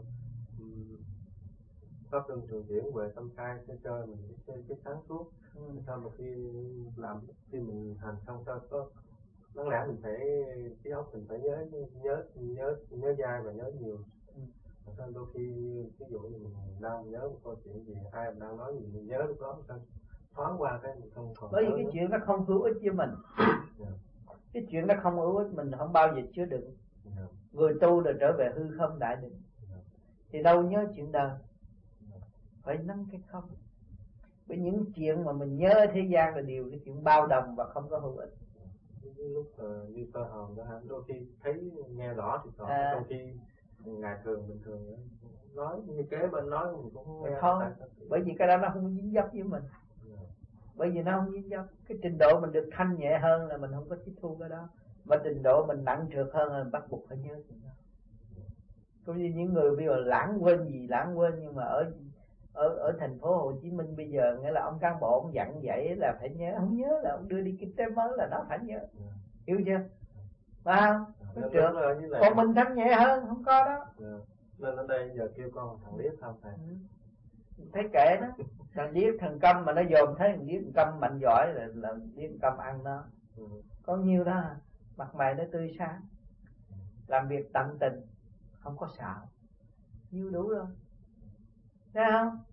pháp luân thường chuyển về tâm khai sẽ cho mình cái sáng suốt. Sao mà khi mình hành xong sao có đáng lẽ mình phải cái óc mình phải nhớ dai và nhớ nhiều. Sao đôi khi ví dụ như mình đang nhớ một câu chuyện gì, ai mình đang nói gì mình nhớ lúc đó sao thoáng qua cái mình không còn. Bởi vì cái chuyện nó không hữu ích với mình. Cái chuyện nó không hữu ích mình không bao giờ chứa đựng. Người tu là trở về hư không đại định, thì đâu nhớ chuyện đời, phải nâng cái không. Bởi những chuyện mà mình nhớ thế gian là điều cái chuyện bao đồng và không có hữu ích. Lúc như cơ hồn đó, đôi khi thấy nghe rõ thì rõ, đôi khi ngày thường bình thường nói như kế bên nói mình cũng không nghe. Thôi, bởi vì cái đó nó không dính dấp với mình. Bởi vì nó không dính dấp. Cái trình độ mình được thanh nhẹ hơn là mình không có tiếp thu cái đó, mà trình độ mình nặng trược hơn là mình bắt buộc phải nhớ chuyện đó. Cũng như những người bây giờ lãng quên nhưng mà ở thành phố Hồ Chí Minh bây giờ, nghĩa là ông cán bộ ông dặn dạy là phải nhớ, không nhớ là ông đưa đi kinh tế mới là nó phải nhớ. Hiểu chưa? Phải không? Còn mình thanh nhẹ hơn, không có đó. Nên ở đây giờ kêu con thằng Liếc không thầy? Thấy kệ nó. Thằng Liếc thằng Câm mà nó dòm thấy thằng Liếc thằng Câm mạnh giỏi là Liếc thằng Câm ăn nó. Có nhiêu đó, mặt mày nó tươi sáng, làm việc tận tình, không có xạo, nhiêu đủ rồi, thấy không?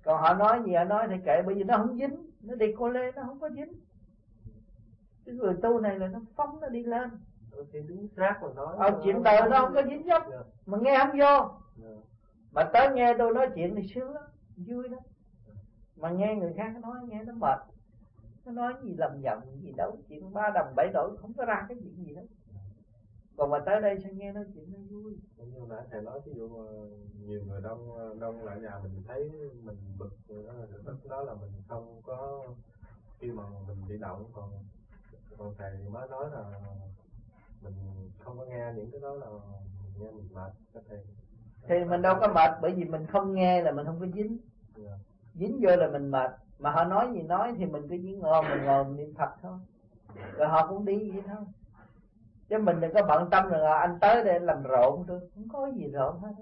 Còn họ nói gì họ nói thì kệ, bởi vì nó không dính, nó đi cô lê nó không có dính. Cái người tu này là nó phóng nó đi lên. Thì đúng xác mà nói. Chuyện đời nó không có dính dấp, mà nghe không vô. Mà tới nghe tôi nói chuyện thì sướng lắm, vui lắm. Mà nghe người khác nói nghe nó mệt. Nó nói gì lầm nhầm gì đâu, chuyện 3 đồng 7 đổi không có ra cái chuyện gì hết. Còn mà tới đây sẽ nghe nói chuyện nó vui. Như nãy thầy nói ví dụ nhiều người đông lại nhà mình thấy mình bực, đó là mình không có, khi mà mình bị động. Còn thầy mới nói là mình không có nghe những cái đó là nghe mình mệt. Thì mình đâu có mệt, bởi vì mình không nghe là mình không có dính. Dính vô là mình mệt. Mà họ nói gì nói thì mình cứ chỉ mình ngồi mình niệm Phật thôi. Rồi họ cũng đi vậy thôi. Chứ mình đừng có bận tâm là anh tới đây làm rộn tôi, không có gì rộn hết.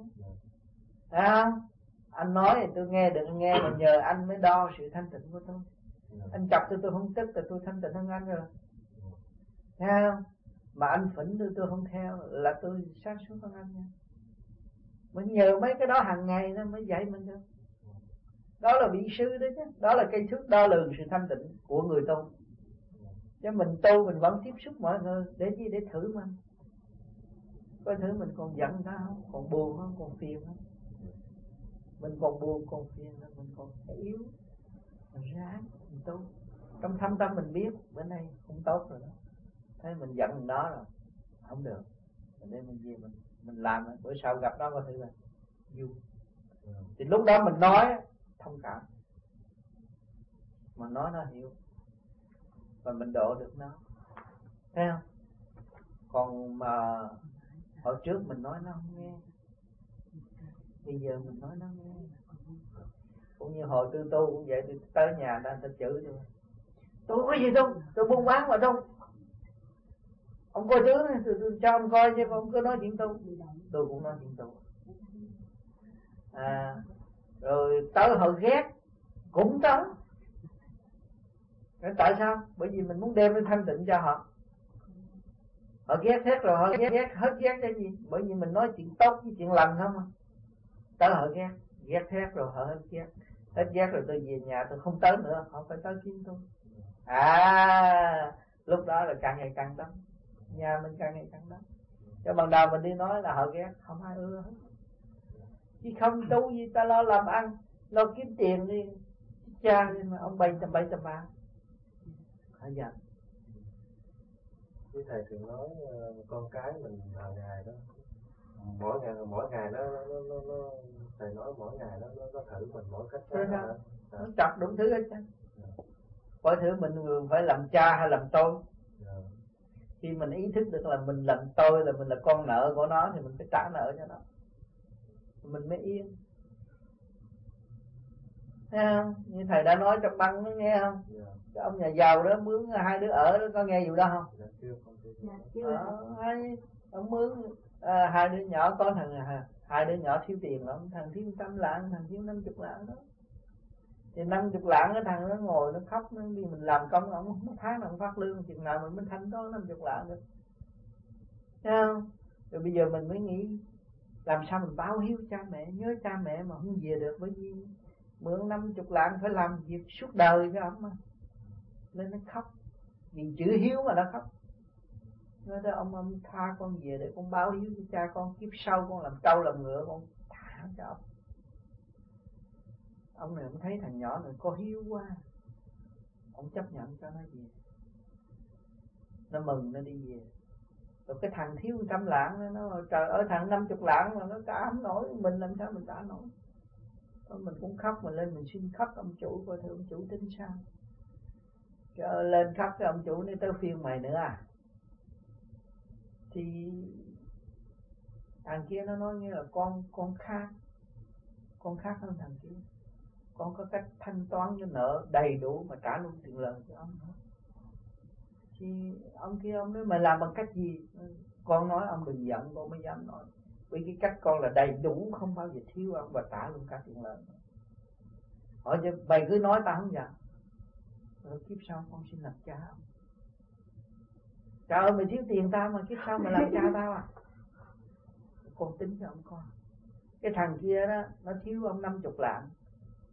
Anh nói thì tôi nghe, đừng nghe, mà nhờ anh mới đo sự thanh tịnh của tôi. Anh chọc tôi không tức là tôi thanh tịnh hơn anh rồi. Thấy không? Mà anh phỉnh tôi không theo là tôi sáng suốt hơn anh nha. Mình nhờ mấy cái đó hàng ngày nó mới dạy mình được. Đó là vị sư đấy chứ. Đó là cây thước đo lường sự thanh tịnh của người tu. Chứ mình tu mình vẫn tiếp xúc mọi người. Để chi? Để thử mình. Coi thử mình còn giận ta không? Còn buồn không? Còn phiền không? Mình còn buồn còn phiền, mình còn yếu. Mình ráng, mình tu. Trong thâm tâm mình biết bữa nay không tốt rồi đó. Thế mình giận nó rồi, không được. Để mình về mình làm, bữa sau gặp nó có thử là vui. Thì lúc đó mình nói thông cảm, mà nói nó hiểu, và mình độ được nó. Thấy không? Còn mà hồi trước mình nói nó không nghe, bây giờ mình nói nó nghe. Cũng như hồi tôi tu cũng vậy, tôi tới nhà ta chửi tôi có gì đâu, tôi buôn bán mà đâu. Ông coi thứ này, tôi cho ông coi chứ ông cứ nói chuyện tu. Tôi cũng nói chuyện tu. Rồi tới họ ghét cũng tới. Tại sao? Bởi vì mình muốn đem cái thanh tịnh cho họ. Họ ghét hết rồi, họ hết ghét cái gì? Bởi vì mình nói chuyện tốt với chuyện lành không à. Tới họ ghét hết rồi họ hết ghét rồi tôi về nhà tôi không tới nữa, họ phải tới kiếm tôi. Lúc đó là càng ngày càng đắng. Nhà mình càng ngày càng đắng. Cho ban đầu mình đi nói là họ ghét, không ai ưa hết. Chứ không tu gì ta lo làm ăn, lo kiếm tiền đi. Cha đi mà ông bay tầm ba. Họ giận. Chứ thầy thường nói con cái mình hàng ngày đó, mỗi ngày nó thầy nói mỗi ngày nó thử mình mỗi cách đó. Nó chọc đủ thứ hết trơn. Coi thử mình phải làm cha hay làm tôi. Khi mình ý thức được là mình làm tôi, là mình là con nợ của nó, thì mình phải trả nợ cho nó, mình mới yên. Thấy không? Như thầy đã nói trong băng nó nghe không? Cái ông nhà giàu đó mướn 2 đứa ở đó, có nghe vụ đó không? Ông mướn 2 đứa nhỏ, có thằng 2 đứa nhỏ thiếu tiền lắm, thằng thiếu 100 lạng, thằng thiếu 50 lạng đó. Thì 50 lạng cái thằng nó ngồi nó khóc, nó đi mình làm công ông không tháng nào phát lương, chừng nào mình mới thanh có 50 lạng được. Thấy không? Rồi bây giờ mình mới nghĩ làm sao mình báo hiếu cha mẹ, nhớ cha mẹ mà không về được, bởi vì mượn 50 lạng phải làm việc suốt đời cho ông mà. Nên nó khóc, vì chữ hiếu mà nó khóc. Nói đó ông tha con về để con báo hiếu cho cha con, kiếp sau con làm trâu làm ngựa con thả cho ông. Ông này ông thấy thằng nhỏ này có hiếu quá, ông chấp nhận cho nó về. Nó mừng nó đi về. Rồi cái thằng thiếu 100 lạng nó trời ơi, thằng 50 lạng mà nó trả không nổi, mình làm sao mình trả nổi. Rồi mình cũng khóc, mình lên mình xin khóc ông chủ coi thử ông chủ tính sao. Cái lên khóc cái ông chủ này tới phiên mày nữa à. Thì thằng kia nó nói như là con khác hơn thằng kia. Con có cách thanh toán cho nợ đầy đủ mà trả luôn tiền lời cho ông nữa. Thì ông kia ông nói mày làm bằng cách gì? Con nói ông đừng giận, con mới dám nói. Vì cái cách con là đầy đủ, không bao giờ thiếu ông, và trả luôn cả tiền lời. Hỏi chứ mày cứ nói tao không giận. Rồi kiếp sau con xin làm cha ông. Trời ơi mày thiếu tiền tao mà kiếp sau mày làm cha tao à? Con tính cho ông con. Cái thằng kia đó nó thiếu ông 50 lạng.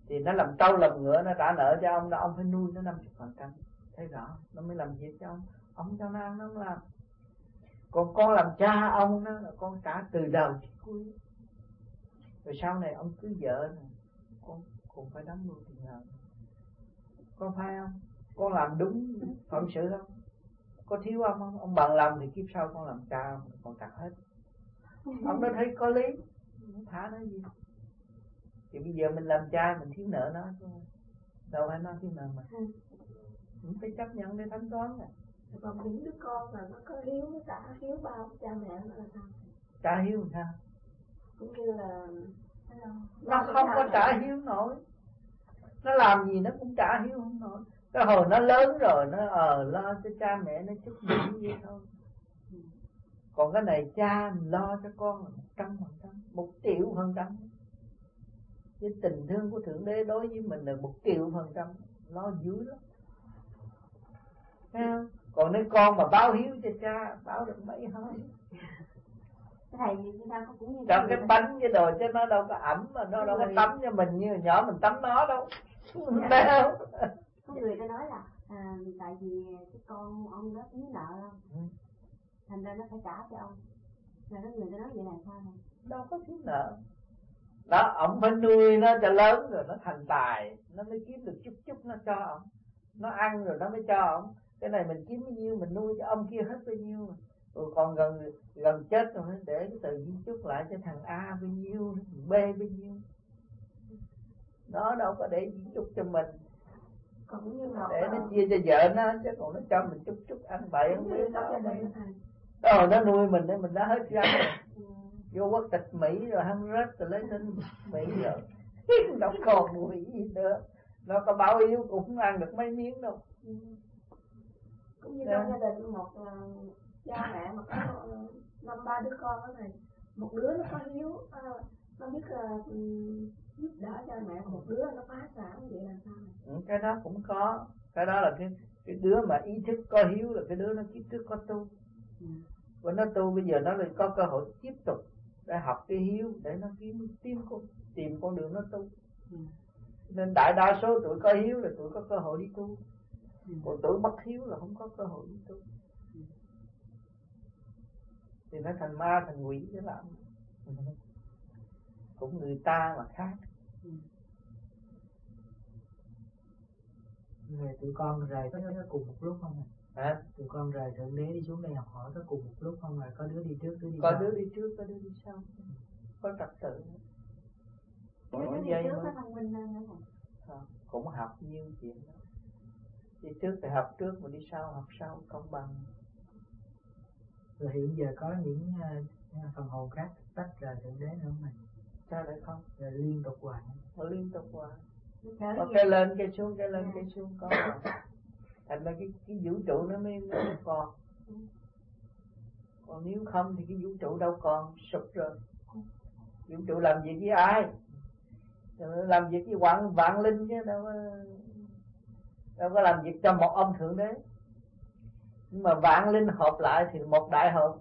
thì nó làm trâu làm ngựa nó trả nợ cho ông, đó ông phải nuôi nó 50%. Thấy rõ, nó mới làm việc cho ông cho nó ăn nó làm. Còn con làm cha ông đó là con trả từ đầu đến cuối. Rồi sau này ông cưới vợ này, con cũng phải đóng luôn tiền nợ. Có phải không? Con làm đúng phận sự không? Có thiếu ông không? Ông bằng lòng thì kiếp sau con làm cha ông, con trả hết. Ông đã thấy có lý, không thả nó gì. Thì bây giờ mình làm cha mình thiếu nợ nó thôi. Đâu phải nó thiếu nợ mà. Mình phải chấp nhận để thanh toán này. Còn những đứa con mà nó có hiếu, nó trả hiếu bao cha mẹ nó là sao? Trả hiếu làm sao? Cũng như là nó không có trả hiếu nổi. Nó làm gì nó cũng trả hiếu không nổi. Cái hồi nó lớn rồi nó lo cho cha mẹ nó chút đỉnh vậy thôi. Còn cái này cha mình lo cho con là 100%, 1.000.000%. Cái tình thương của Thượng Đế đối với mình là 1.000.000%, lo dữ lắm. Thấy không? Còn nếu con mà báo hiếu cho cha, báo được mấy hơi. Thầy người ta cũng như trong cái bánh cái đồ chứ nó đâu có ẩm mà nó đâu có tắm cho mình như nhỏ mình tắm nó đâu. Thấy không? Có người ta nói là tại vì cái con ông đó thiếu nợ không, thành ra nó phải trả cho ông. Là có người ta nói vậy là sao này? Đâu có thiếu nợ. Đó, ông phải nuôi nó cho lớn rồi nó thành tài, nó mới kiếm được chút chút nó cho ông. Nó ăn rồi nó mới cho ông. Cái này mình kiếm bao nhiêu mình nuôi cho ông kia hết bao nhiêu. Rồi còn gần chết rồi để cái tờ di chúc lại cho thằng A bao nhiêu, thằng B bao nhiêu. Nó đâu có để di chúc cho mình. Cũng như là để nó chia cho vợ nó, chứ còn nó cho mình chút ăn bậy không biết đó. Nó nuôi mình để mình đã hết răng rồi. Vô quốc tịch Mỹ rồi hắn rớt rồi lấy lên Mỹ rồi. Đâu còn nuôi gì nữa. Nó có báo yếu cũng không ăn được mấy miếng đâu. Cũng như trong gia đình một cha mẹ mà có 5-3 đứa con đó này, một đứa nó có hiếu, nó biết giúp đỡ cha mẹ, một đứa nó phá sản, vậy là sao này? Cái đó cũng có. Cái đó là cái đứa mà ý thức có hiếu là cái đứa nó kiếp trước có tu. Và nó tu bây giờ nó lại có cơ hội tiếp tục để học cái hiếu để nó tìm con đường nó tu. Nên đại đa số tụi có hiếu là tụi có cơ hội đi tu. Còn tụi bất hiếu là không có cơ hội đi tu. Thì nó thành ma thành quỷ chứ làm. Cũng người ta mà khác. Rồi tụi con rời có cùng một lúc không ạ? Hả? Tụi con rời Thượng Đế đi xuống đây học hỏi có cùng một lúc không ạ? Có đứa đi trước, đứa đi sau? sau? Có đứa đi trước, có đứa đi sau. Có trật tự. Đứa đi trước có thông minh hơn nữa này. Cũng học nhiều chuyện đó. Đi trước thì học trước mà đi sau học sau, công bằng. Rồi hiện giờ có những phần hồn khác tách rời Thượng Đế nữa không này? Sao lại không? Rồi liên tục hoài. Nó liên tục hoài. Có cái lên cái xuống, cái lên cái xuống có. Thành ra cái vũ trụ nó mới còn. Còn nếu không thì cái vũ trụ đâu còn, sụp rồi. Vũ trụ làm việc với ai? Làm việc với vạn linh chứ đâu có làm việc cho một ông Thượng Đế. Nhưng mà vạn linh hợp lại thì một đại hợp.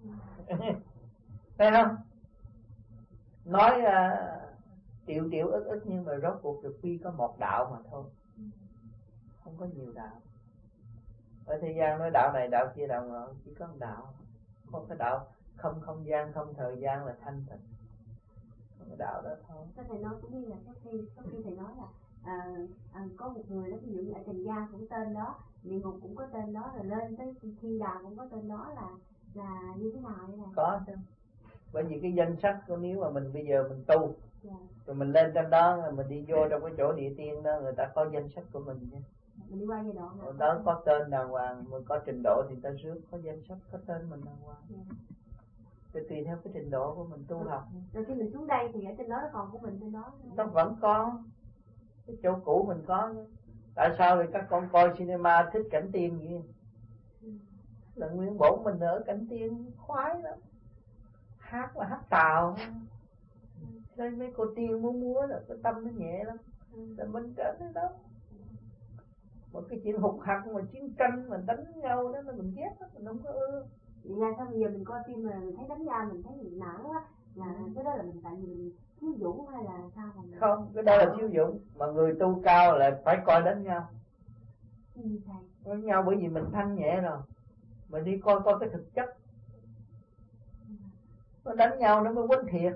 Thấy không? Nói triệu ức nhưng mà rốt cuộc được quy có một đạo mà thôi. Không có nhiều đạo. Ở thế gian nói đạo này đạo kia đạo nọ, chỉ có một đạo. Không có đạo không không gian không thời gian là thanh tịnh. Không có đạo đó thôi. Sao thầy nói cũng như là có khi thầy nói là có một người đó, ví dụ như ở Trần gian cũng tên đó, địa ngục cũng có tên đó, rồi lên tới thiên đàng cũng có tên đó, là như thế nào vậy này? Có chứ. Bởi vì cái danh sách của nếu mà mình bây giờ mình tu, rồi mình lên trên đó, rồi mình đi vô trong cái chỗ địa tiên đó, người ta có danh sách của mình nha. Mình đi qua giai đoạn đó. Đó có tên đàng hoàng, mình có trình độ thì ta rước có danh sách, có tên mình đàng hoàng. Thì tùy theo cái trình độ của mình tu học. Rồi khi mình xuống đây thì ở trên đó nó còn của mình trên đó. Nó vẫn có. Cái chỗ cũ mình có. Tại sao thì các con coi cinema thích cảnh tiên vậy? Là nguyên bổn mình ở cảnh tiên khoái lắm. Hát là hát tàu. Thấy mấy cô tiên múa là cái tâm nó nhẹ lắm. Là mình trở tới đó. Một cái chuyện hụt hặc mà chiến tranh mà đánh nhau đó là mình ghét đó, mình không có ưa. Vậy ra sao bây giờ mình coi phim mà mình thấy đánh nhau mình thấy mình nản quá, là cái đó là mình tại vì thiếu dũng hay là sao mà không, cái đó là thiếu dũng, mà người tu cao là phải coi đánh nhau. Đánh nhau bởi vì mình thanh nhẹ rồi, mình đi coi cái thực chất. Nó đánh nhau nó mới quấn thiệt.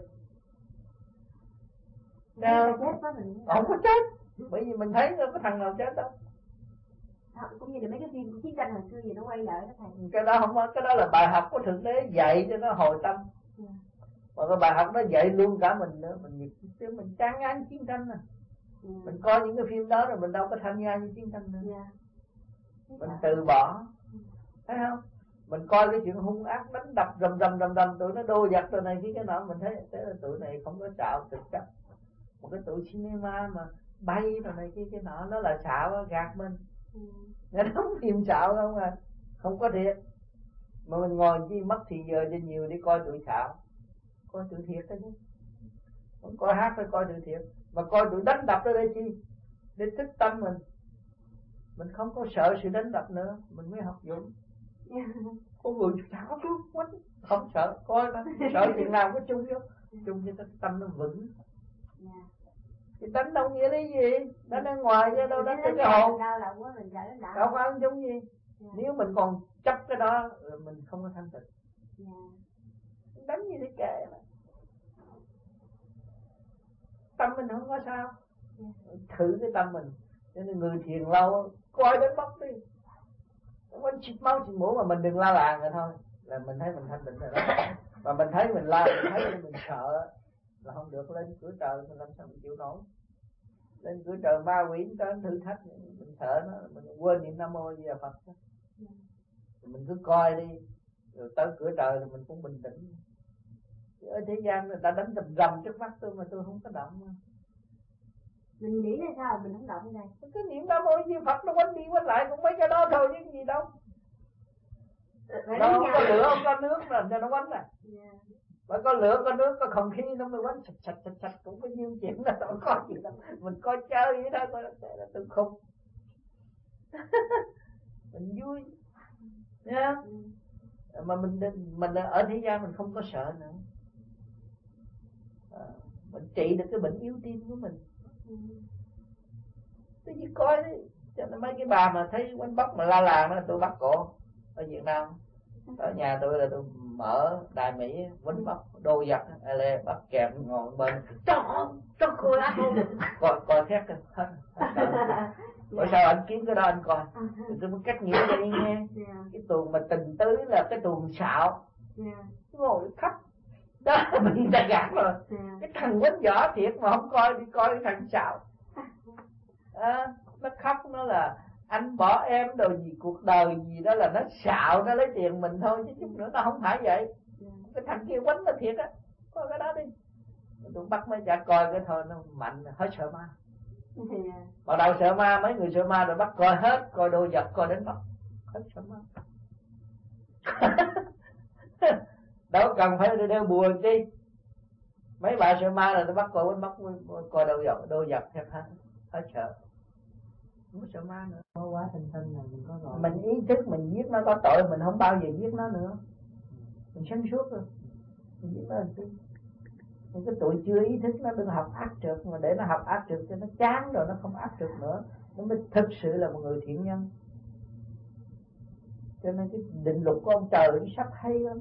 Không có chết, bởi vì mình thấy có thằng nào chết đâu. Cũng như là mấy cái phim chiến tranh hồi xưa gì nó quay lại đó thầy. Cái đó không có, cái đó là bài học của Thượng Đế dạy cho nó hồi tâm. Mà cái bài học đó dạy luôn cả mình nữa, mình chán ngán chiến tranh à. Mình coi những cái phim đó rồi mình đâu có tham gia với chiến tranh nữa. Mình từ bỏ, thấy không? Mình coi cái chuyện hung ác đánh đập rầm tụi nó đô giặc rồi này kia cái nọ, mình thấy thế là tụi này không có xạo thực chất. Một cái tụi cinema mà bay rồi này kia cái nọ nó là xạo gạt mình. Nó đóng phim xạo không à, không có thiệt. Mà mình ngồi chi mất thì giờ cho nhiều đi coi tụi xạo, coi tụi thiệt đó chứ. Không coi hát phải coi tụi thiệt, mà coi tụi đánh đập ở đây chi? Để thức tâm mình. Mình không có sợ sự đánh đập nữa, mình mới học dũng. Có người xạo quánh không sợ, coi nó sợ chuyện nào có chung vô, chung cho tâm nó vững. Thì đánh đâu nghĩa lý gì? Đánh ở ngoài chứ đâu đánh cho cái hồn. Đâu có ăn chung gì. Nếu mình còn chấp cái đó mình không có thanh tịnh. Đánh gì thì kệ mà. Tâm mình không có sao. Thử cái tâm mình. Cho nên người thiền lâu coi đến bóc đi. Quanh chích máu chích mũi mà mình đừng la làng rồi thôi. Là mình thấy mình thanh tịnh rồi đó. Mà mình thấy mình la, mình thấy mình sợ là không được. Lên cửa trời mình làm sao mình chịu nổi. Lên cửa trời ma quỷ đến thử thách, mình sợ nó, mình quên niệm Nam Mô Di Đà Phật. Mình cứ coi đi, rồi tới cửa trời thì mình cũng bình tĩnh. Ở thế gian người ta đánh rầm trước mắt tôi mà tôi không có động. Mình nghĩ là sao mình không động đây? Cái niệm Nam Mô Di Đà Phật nó quánh đi quánh lại cũng mấy cái đó thôi chứ gì đâu. Nó không có lửa không có nước làm cho nó quánh này. Mà có lửa có nước có không khí nó mới quánh sạch cũng có nhiêu chuyện đó, đâu có gì đâu. Mình coi chơi vậy đó, coi là tôi không. Mình vui nha. Mà mình ở thế gian mình không có sợ nữa. Mình trị được cái bệnh yếu tim của mình. Tôi chỉ coi đi. Cho nên mấy cái bà mà thấy quánh bóc mà la làng đó tôi bắt cổ. Ở Việt Nam ở nhà tôi là tôi mở Đài Mỹ quánh bóc đô giặc là bắt kèm ngồi bên cho cười á coi thét hết. Bởi sao anh kiếm cái đó anh coi. Tôi mới cách nghĩa cho đi nghe. Cái tuồng mà tình tứ là cái tuồng xạo. Ngồi khóc đó mình đã gạt rồi. Cái thằng quánh võ thiệt mà không coi đi coi cái thằng xạo. Nó khóc nó là anh bỏ em đồ gì cuộc đời gì đó là nó xạo, nó lấy tiền mình thôi chứ chút nữa nó không phải vậy. Cái thằng kia quánh nó thiệt á, coi cái đó đi. Tôi bắt mấy chả coi cái thôi nó mạnh hết sợ ma. Bắt đầu sợ ma, mấy người sợ ma rồi bắt coi hết, coi đồ vật, coi đến bắt hết sợ ma. Đâu cần phải đeo bùa chi. Mấy bà sợ ma là tôi bắt coi quánh bắt coi đồ vật thiệt hết sợ. Không có sợ ma nữa. Có quá thanh là mình có rồi. Mình ý thức mình giết nó có tội, mình không bao giờ giết nó nữa. Mình sáng suốt rồi. Mình giết nó làm chi? Những cái tụi chưa ý thức nó đừng học ác trượt, mà để nó học ác trượt cho nó chán rồi nó không ác trượt nữa. Nó mới thực sự là một người thiện nhân. Cho nên cái định luật của ông trời nó sắp hay lắm.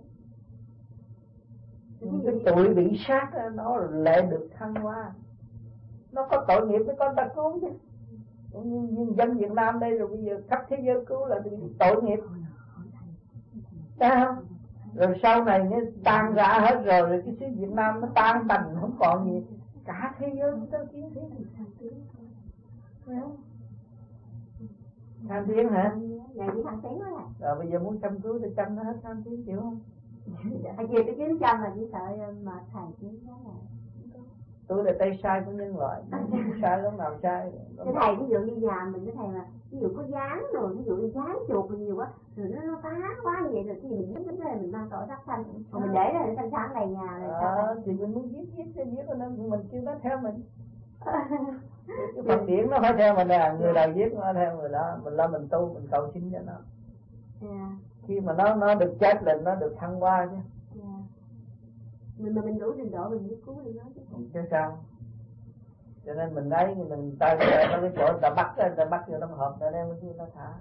Những cái tụi bị sát nó lại được thăng hoa. Nó có tội nghiệp mới con ta cứu chứ. Nhưng dân Việt Nam đây rồi bây giờ khắp thế giới cứu là tội nghiệp. Sao? Rồi sau này nó tan rã hết rồi cái xứ Việt Nam nó tan tành không còn gì. Cả thế giới nó tới kiến thế này. Tham tiến hả? Dạ chỉ tham tiến đó. Rồi bây giờ muốn chăm cứu thì chăm nó hết tham tiến chịu không? Thầy về cái kiếm chăm là chỉ sợ mệt thầy kiếm đó là. Tôi là tay sai của nhân loại, sai lúc nào sai. Cái thầy ví dụ như nhà mình cái thầy mà ví dụ có dán rồi, ví dụ như dán chuột mình nhiều quá, rồi nó phá quá như vậy rồi thì mình dính cái mình mang tội sát sanh, còn mình để rồi nó sáng đầy nhà rồi. Thì mình muốn giết cho nên mình kêu nó theo mình. Cái phần điển nó phải theo mình nè, người nào giết nó theo người đó, mình lo mình tu mình cầu xin cho nó. Khi mà nó được chết là nó được thăng hoa chứ. mình đủ trình độ mình mới cứu được nó chứ sao. Cho nên mình thấy mình tay nó cái chỗ người ta bắt vô trong hộp ta đem nó thả.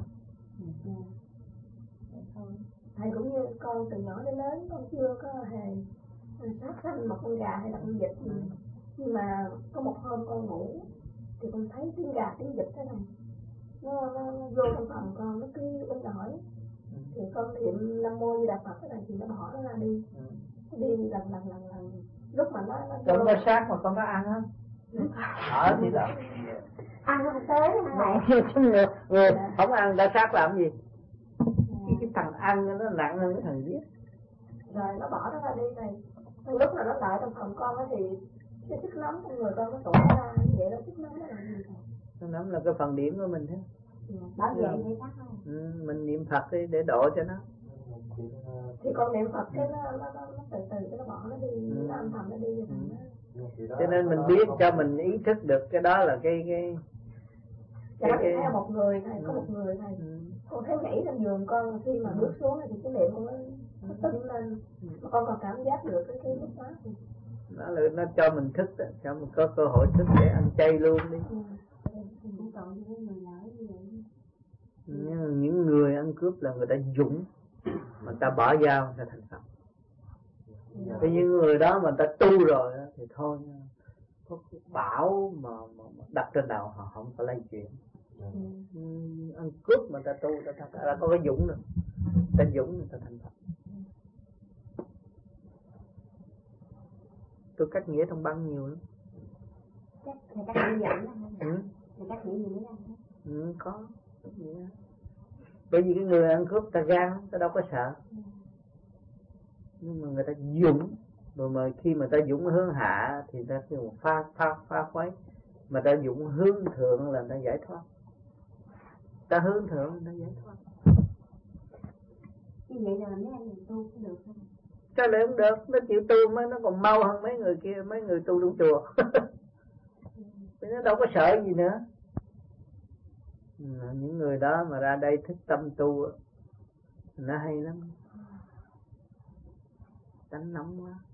Thầy cũng như con từ nhỏ đến lớn con chưa có hề sát sanh một con gà hay là con vịt gì. Nhưng mà có một hôm con ngủ thì con thấy tiếng gà tiếng vịt thế này nó vô trong phòng con, nó cứ hỏi thì con niệm Nam Mô Di Đà Phật cái này thì nó bỏ nó ra đi. Đi lần lúc mà nó con có sát mà con có ăn không? Ở thì đó ăn không tới người không ăn đã sát làm gì? Cái thằng ăn nó nặng hơn cái thằng giết. Rồi nó bỏ nó ra đi này. Lúc mà nó lại trong phòng con thì cái sức nóng trong người con nó tụ ra vậy đó, sức nóng nó làm gì? Nó nắm là cái phần điểm của mình thế. Bảo vệ hay khác không? Mình niệm Phật đi để độ cho nó. Thì con niệm Phật cái nó từ cái nó bỏ nó đi, nó âm thầm nó đi như thế. Cho nên mình biết cho mình ý thức được cái đó là cái theo một người thầy, có một người thầy. Con thấy nhảy lên giường con khi mà bước xuống thì cái miệng con nó tưng lên, mà con còn cảm giác được cái lúc đó. Nó cho mình thức đó, cho mình có cơ hội thức để ăn chay luôn đi. Nhưng những người ăn cướp là người ta dũng, mà ta bỏ dao người ta thành Phật. Cái những người đó mà ta tu rồi thì thôi, có cái bão mà đặt trên đầu họ không có lay chuyển. Ăn cướp mà ta tu ta có cái dũng rồi, ta dũng người ta thành Phật. Tôi cách nghĩa trong băng nhiều lắm. Cách nghĩa dẫn đó. Cách nghĩa gì nữa? Có. Bởi vì cái người ăn cướp ta gan, ta đâu có sợ. Nhưng mà người ta dũng, rồi mà khi mà ta dũng hướng hạ thì ta kêu phá khuấy. Mà ta dũng hướng thượng là ta giải thoát. Ta hướng thượng là ta giải thoát. Như vậy là mấy anh tu có được không? Sao lại không được? Nó chịu tu mới nó còn mau hơn mấy người kia, mấy người tu trong chùa. Nó đâu có sợ gì nữa. Những người đó mà ra đây thích tâm tu nó hay lắm. Tánh nóng quá.